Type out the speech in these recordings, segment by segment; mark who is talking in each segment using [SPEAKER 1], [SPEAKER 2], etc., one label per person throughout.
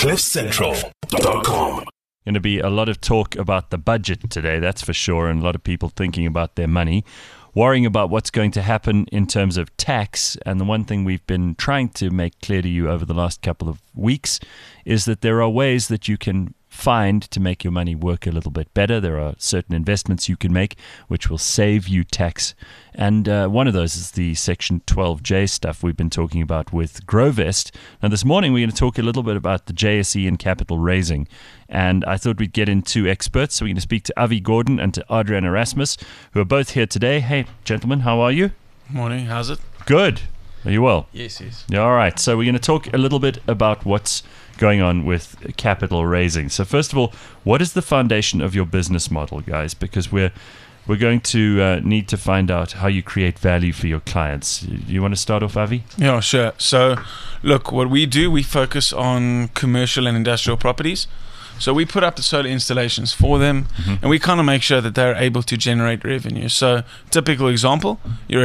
[SPEAKER 1] CliffCentral.com.
[SPEAKER 2] Going to be a lot of talk about the budget today, that's for sure, and a lot of people thinking about their money, worrying about what's going to happen in terms of tax. And the one thing we've been trying to make clear to you over the last couple of weeks is that there are ways that you can find to make your money work a little bit better. There are certain investments you can make which will save you tax. And one of those is the Section 12J stuff we've been talking about with Grovest. Now, this morning we're going to talk a little bit about the JSE and capital raising. And I thought we'd get in two experts. So we're going to speak to Avi Gordon and to Adrian Erasmus, who are both here today. Hey, gentlemen, how are you?
[SPEAKER 3] Morning, how's it?
[SPEAKER 2] Good. Are you well?
[SPEAKER 3] Yes.
[SPEAKER 2] Yeah, all right. So we're going to talk a little bit about what's going on with capital raising. So first of all, what is the foundation of your business model, guys? Because we're going to need to find out how you create value for your clients. You want to start off, Avi?
[SPEAKER 3] Yeah, sure. So, look, what we do, we focus on commercial and industrial properties. So we put up the solar installations for them, and we kind of make sure that they're able to generate revenue. So, typical example: you're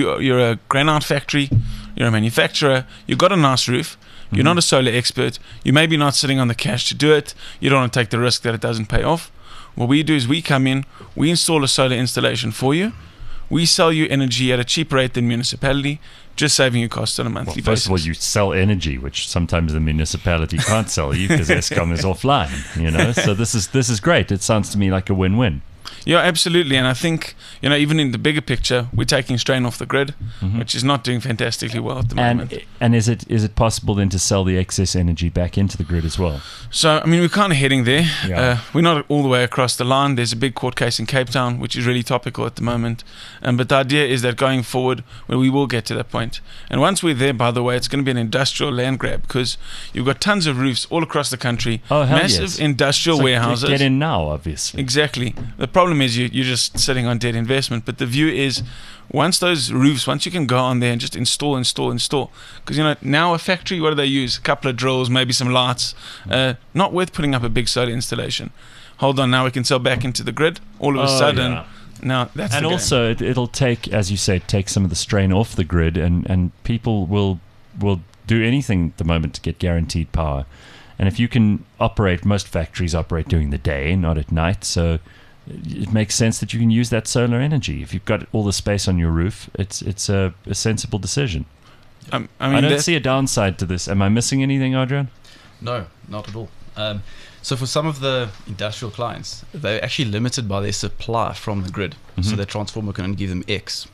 [SPEAKER 3] a granite factory, you're a manufacturer, you've got a nice roof. You're not a solar expert. You may be not sitting on the cash to do it. You don't want to take the risk that it doesn't pay off. What we do is we come in, we install a solar installation for you. We sell you energy at a cheaper rate than municipality, just saving you costs on a monthly basis.
[SPEAKER 2] First of all, you sell energy, which sometimes the municipality can't sell you because Eskom is offline. So this is great. It sounds to me like a win-win.
[SPEAKER 3] Yeah, absolutely. And I think, even in the bigger picture, we're taking strain off the grid, which is not doing fantastically well at the moment.
[SPEAKER 2] And is it possible then to sell the excess energy back into the grid as well?
[SPEAKER 3] So, we're kind of heading there.
[SPEAKER 2] Yeah.
[SPEAKER 3] We're not all the way across the line. There's a big court case in Cape Town, which is really topical at the moment. But the idea is that going forward, we will get to that point. And once we're there, by the way, it's going to be an industrial land grab because you've got tons of roofs all across the country.
[SPEAKER 2] Oh, hell
[SPEAKER 3] massive
[SPEAKER 2] yes.
[SPEAKER 3] industrial warehouses.
[SPEAKER 2] Get in now, obviously.
[SPEAKER 3] Exactly. The problem is you're just sitting on dead investment. But the view is once you can go on there and just install. Because, now a factory, what do they use? A couple of drills, maybe some lights. Not worth putting up a big solar installation. Hold on, now we can sell back into the grid. All of a sudden...
[SPEAKER 2] Yeah.
[SPEAKER 3] Now that's
[SPEAKER 2] and
[SPEAKER 3] the
[SPEAKER 2] also it'll take, as you say, take some of the strain off the grid, and people will do anything at the moment to get guaranteed power. And if you can operate, most factories operate during the day, not at night, so it makes sense that you can use that solar energy. If you've got all the space on your roof, it's a sensible decision. I don't see a downside to this. Am I missing anything, Adrian?
[SPEAKER 4] No, not at all. So for some of the industrial clients, they're actually limited by their supply from the grid. So their transformer can only give them X.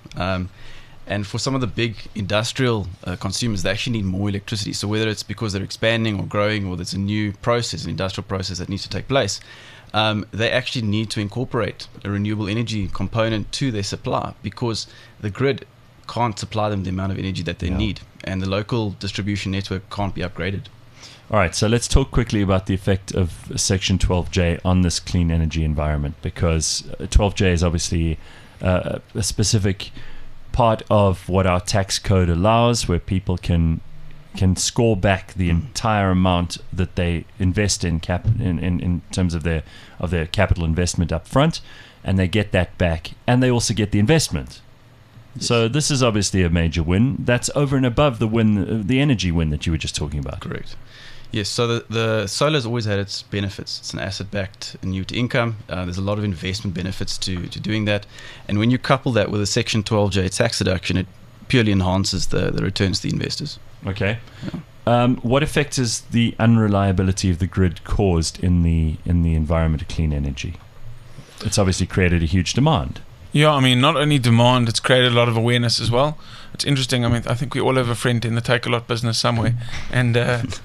[SPEAKER 4] And for some of the big industrial consumers, they actually need more electricity. So whether it's because they're expanding or growing, or there's a new process, an industrial process that needs to take place, they actually need to incorporate a renewable energy component to their supply because the grid can't supply them the amount of energy that they need, and the local distribution network can't be upgraded.
[SPEAKER 2] All right, so let's talk quickly about the effect of Section 12J on this clean energy environment, because 12J is obviously a specific part of what our tax code allows, where people can score back the entire amount that they invest in terms of their capital investment up front, and they get that back, and they also get the investment. Yes. So this is obviously a major win. That's over and above the energy win that you were just talking about.
[SPEAKER 4] Correct. Yes, so the solar has always had its benefits. It's an asset-backed annuity income. There's a lot of investment benefits to doing that. And when you couple that with a Section 12J tax deduction, it purely enhances the returns to the investors.
[SPEAKER 2] Okay. Yeah. What effect has the unreliability of the grid caused in the environment of clean energy? It's obviously created a huge demand.
[SPEAKER 3] Yeah, not only demand, it's created a lot of awareness as well. It's interesting. I think we all have a friend in the Takealot business somewhere, and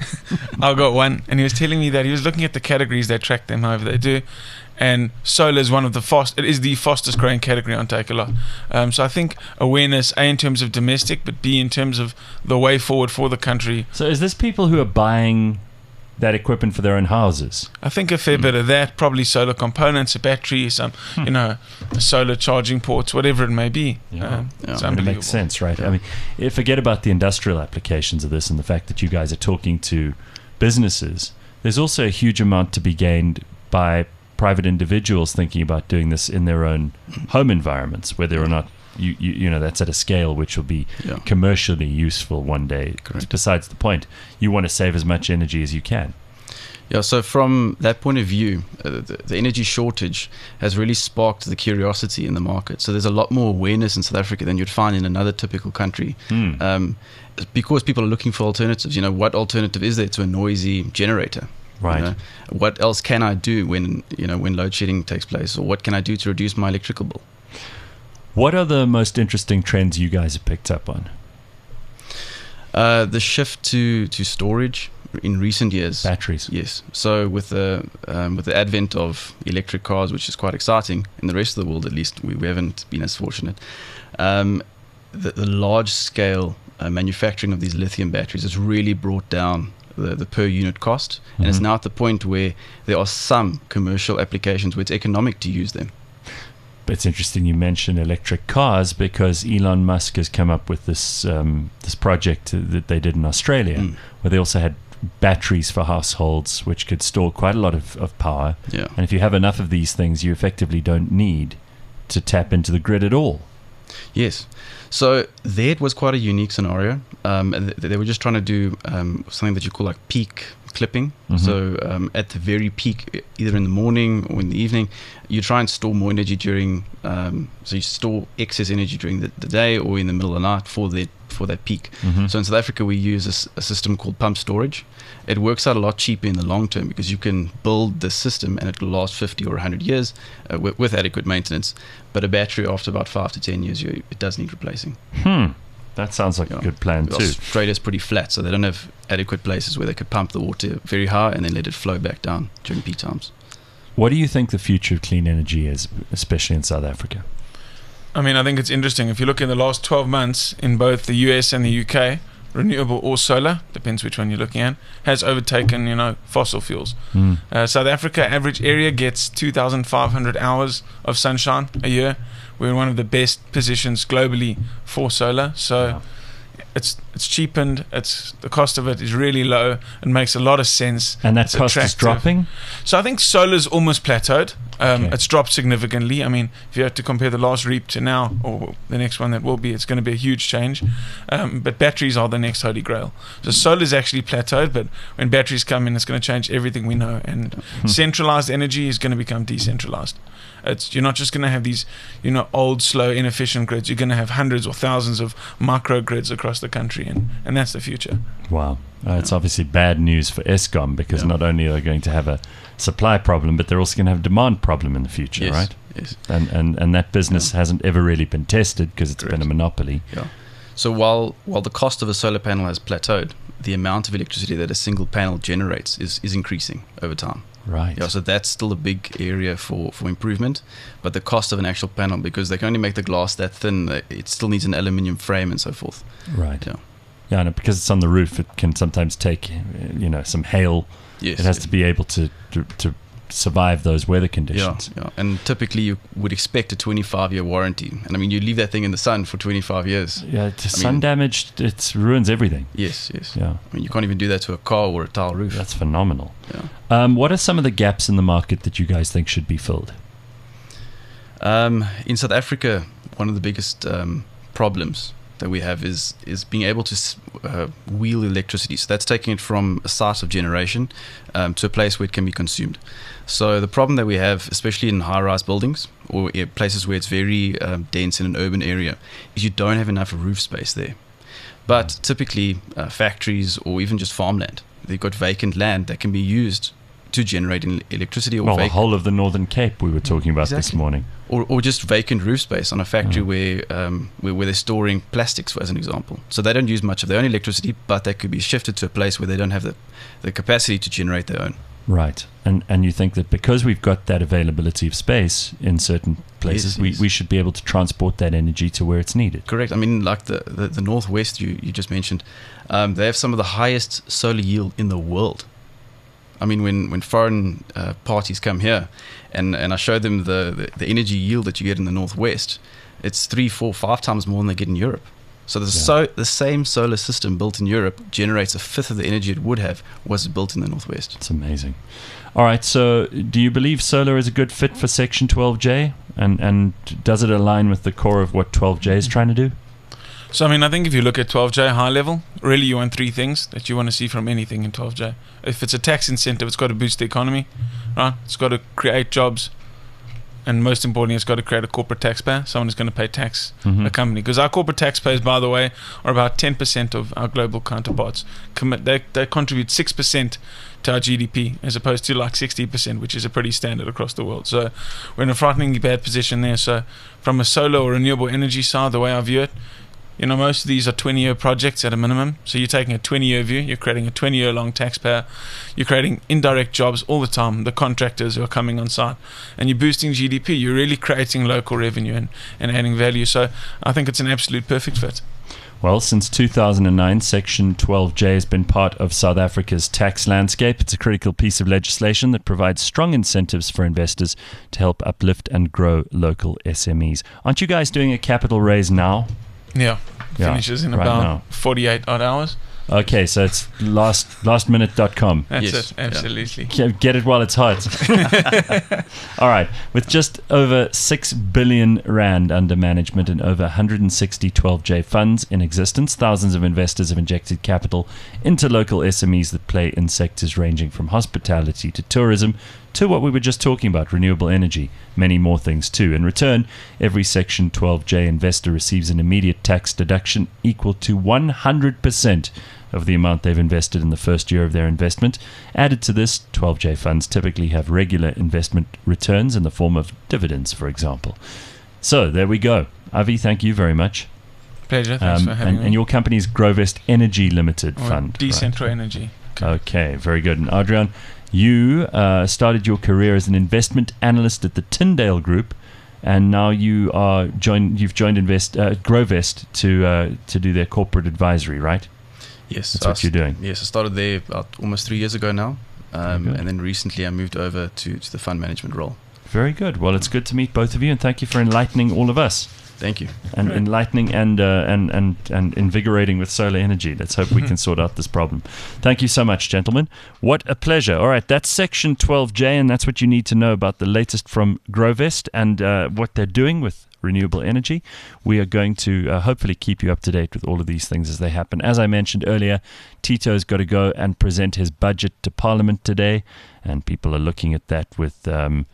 [SPEAKER 3] I got one, and he was telling me that he was looking at the categories, they track them however they do, and solar is it is the fastest growing category on Takealot. So I think awareness, A, in terms of domestic, but B, in terms of the way forward for the country.
[SPEAKER 2] So is this people who are buying that equipment for their own houses?
[SPEAKER 3] I think a fair bit of that, probably solar components, a battery, some, solar charging ports, whatever it may be. It's unbelievable.
[SPEAKER 2] It makes sense, right? Yeah. Forget about the industrial applications of this and the fact that you guys are talking to businesses. There's also a huge amount to be gained by private individuals thinking about doing this in their own home environments, whether or not that's at a scale which will be commercially useful one day.
[SPEAKER 4] Correct.
[SPEAKER 2] Besides the point, you want to save as much energy as you can.
[SPEAKER 4] Yeah, so from that point of view, the energy shortage has really sparked the curiosity in the market. So there's a lot more awareness in South Africa than you'd find in another typical country. Because people are looking for alternatives. What alternative is there to a noisy generator?
[SPEAKER 2] Right.
[SPEAKER 4] What else can I do when load shedding takes place, or what can I do to reduce my electrical bill?
[SPEAKER 2] What are the most interesting trends you guys have picked up on?
[SPEAKER 4] The shift to storage in recent years.
[SPEAKER 2] Batteries.
[SPEAKER 4] Yes. So with the advent of electric cars, which is quite exciting in the rest of the world, at least we haven't been as fortunate. The large scale manufacturing of these lithium batteries has really brought down the per unit cost, and it's now at the point where there are some commercial applications where it's economic to use them.
[SPEAKER 2] It's interesting you mention electric cars, because Elon Musk has come up with this project that they did in Australia, where they also had batteries for households which could store quite a lot of power.
[SPEAKER 4] Yeah.
[SPEAKER 2] And if you have enough of these things, you effectively don't need to tap into the grid at all.
[SPEAKER 4] Yes. So there it was quite a unique scenario. They were just trying to do something that you call like peak clipping. So at the very peak, either in the morning or in the evening, you try and store more energy during, so you store excess energy during the day or in the middle of the night for that peak. So in South Africa, we use a system called pump storage. It works out a lot cheaper in the long term, because you can build the system and it will last 50 or 100 years with adequate maintenance. But a battery, after about 5 to 10 years, it does need replacing.
[SPEAKER 2] That sounds like a good plan too.
[SPEAKER 4] Australia's pretty flat, so they don't have adequate places where they could pump the water very high and then let it flow back down during peak times.
[SPEAKER 2] What do you think the future of clean energy is, especially in South Africa?
[SPEAKER 3] I mean, I think it's interesting. If you look in the last 12 months in both the US and the UK, renewable or solar, depends which one you're looking at, has overtaken, fossil fuels. South Africa, average area gets 2,500 hours of sunshine a year. We're in one of the best positions globally for solar. So it's cheapened. The cost of it is really low and makes a lot of sense.
[SPEAKER 2] And that cost is dropping?
[SPEAKER 3] So I think solar's almost plateaued. It's dropped significantly. I mean, if you had to compare the last REAP to now, or the next one that will be, it's going to be a huge change. But batteries are the next holy grail. So solar's actually plateaued, but when batteries come in, it's going to change everything we know. And centralized energy is going to become decentralized. You're not just going to have these, old, slow, inefficient grids. You're going to have hundreds or thousands of micro grids across the country, and that's the future.
[SPEAKER 2] Wow. It's obviously bad news for Eskom, because not only are they going to have a supply problem, but they're also going to have a demand problem in the future, right?
[SPEAKER 4] Yes.
[SPEAKER 2] And that business hasn't ever really been tested, because it's been a monopoly.
[SPEAKER 4] Yeah. So while the cost of a solar panel has plateaued, the amount of electricity that a single panel generates is increasing over time.
[SPEAKER 2] Right.
[SPEAKER 4] Yeah, so that's still a big area for improvement. But the cost of an actual panel, because they can only make the glass that thin, it still needs an aluminium frame and so forth.
[SPEAKER 2] Right. Yeah, and because it's on the roof, it can sometimes take, some hail.
[SPEAKER 4] Yes.
[SPEAKER 2] It has to be able to survive those weather conditions.
[SPEAKER 4] Yeah. And typically you would expect a 25-year warranty. And I mean, you leave that thing in the sun for 25 years.
[SPEAKER 2] Yeah, sun damage, it ruins everything.
[SPEAKER 4] Yes.
[SPEAKER 2] Yeah.
[SPEAKER 4] I mean, you can't even do that to a car or a tile roof.
[SPEAKER 2] That's phenomenal.
[SPEAKER 4] Yeah.
[SPEAKER 2] What are some of the gaps in the market that you guys think should be filled?
[SPEAKER 4] In South Africa, one of the biggest problems that we have is being able to wheel electricity. So that's taking it from a site of generation to a place where it can be consumed. So the problem that we have, especially in high-rise buildings or places where it's very dense in an urban area, is you don't have enough roof space there. But typically factories or even just farmland, they've got vacant land that can be used to generate electricity.
[SPEAKER 2] The whole of the Northern Cape we were talking about this morning.
[SPEAKER 4] Or just vacant roof space on a factory where they're storing plastics, as an example. So they don't use much of their own electricity, but they could be shifted to a place where they don't have the capacity to generate their own.
[SPEAKER 2] Right. And you think that because we've got that availability of space in certain places, we should be able to transport that energy to where it's needed.
[SPEAKER 4] Correct. I mean, like the Northwest you just mentioned, they have some of the highest solar yield in the world. I mean, when foreign parties come here and I show them the energy yield that you get in the Northwest, it's 3, 4, 5 times more than they get in Europe. So the same solar system built in Europe generates a fifth of the energy it would have was built in the Northwest.
[SPEAKER 2] It's amazing. All right, so do you believe solar is a good fit for Section 12J? And does it align with the core of what 12J is trying to do?
[SPEAKER 3] So, I mean, I think if you look at 12J high level, really you want three things that you want to see from anything in 12J. If it's a tax incentive, it's got to boost the economy, right? It's got to create jobs. And most importantly, it's got to create a corporate taxpayer, someone who's going to pay tax, a company. Because our corporate taxpayers, by the way, are about 10% of our global counterparts. They contribute 6% to our GDP, as opposed to like 60%, which is a pretty standard across the world. So we're in a frighteningly bad position there. So from a solar or renewable energy side, the way I view it, you know, most of these are 20-year projects at a minimum. So you're taking a 20-year view. You're creating a 20-year long taxpayer. You're creating indirect jobs all the time, the contractors who are coming on site. And you're boosting GDP. You're really creating local revenue and adding value. So I think it's an absolute perfect fit.
[SPEAKER 2] Well, since 2009, Section 12J has been part of South Africa's tax landscape. It's a critical piece of legislation that provides strong incentives for investors to help uplift and grow local SMEs. Aren't you guys doing a capital raise now?
[SPEAKER 3] Yeah, finishes in
[SPEAKER 2] right
[SPEAKER 3] about
[SPEAKER 2] now.
[SPEAKER 3] 48 odd hours.
[SPEAKER 2] Okay, so it's lastminute.com.
[SPEAKER 3] That's
[SPEAKER 4] Yes,
[SPEAKER 3] it, absolutely.
[SPEAKER 2] Get it while it's hot. All right. With just over 6 billion rand under management and over 160 12J funds in existence, thousands of investors have injected capital into local SMEs that play in sectors ranging from hospitality to tourism to what we were just talking about, renewable energy, many more things too. In return, every Section 12J investor receives an immediate tax deduction equal to 100% of the amount they've invested in the first year of their investment. Added to this, 12J funds typically have regular investment returns in the form of dividends, for example. So there we go. Avi, thank you very much.
[SPEAKER 3] Pleasure, thanks for having me.
[SPEAKER 2] And your company's Grovest Energy Limited Fund.
[SPEAKER 3] Decentral
[SPEAKER 2] right?
[SPEAKER 3] Energy.
[SPEAKER 2] Okay, very good. And Adrian, you started your career as an investment analyst at the Tyndale Group, and now you've joined Grovest to do their corporate advisory, right?
[SPEAKER 4] Yes,
[SPEAKER 2] That's what you're doing.
[SPEAKER 4] Yes, I started there about almost 3 years ago now, and then recently I moved over to the fund management role.
[SPEAKER 2] Very good. Well, it's good to meet both of you, and thank you for enlightening all of us.
[SPEAKER 4] Thank you.
[SPEAKER 2] And enlightening and invigorating with solar energy. Let's hope we can sort out this problem. Thank you so much, gentlemen. What a pleasure. All right, that's Section 12J, and that's what you need to know about the latest from Grovest and what they're doing with renewable energy. We are going to hopefully keep you up to date with all of these things as they happen. As I mentioned earlier, Tito's got to go and present his budget to Parliament today, and people are looking at that with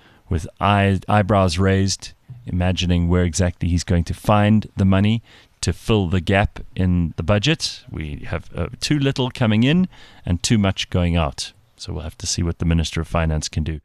[SPEAKER 2] eyebrows raised, imagining where exactly he's going to find the money to fill the gap in the budget. We have too little coming in and too much going out. So we'll have to see what the Minister of Finance can do.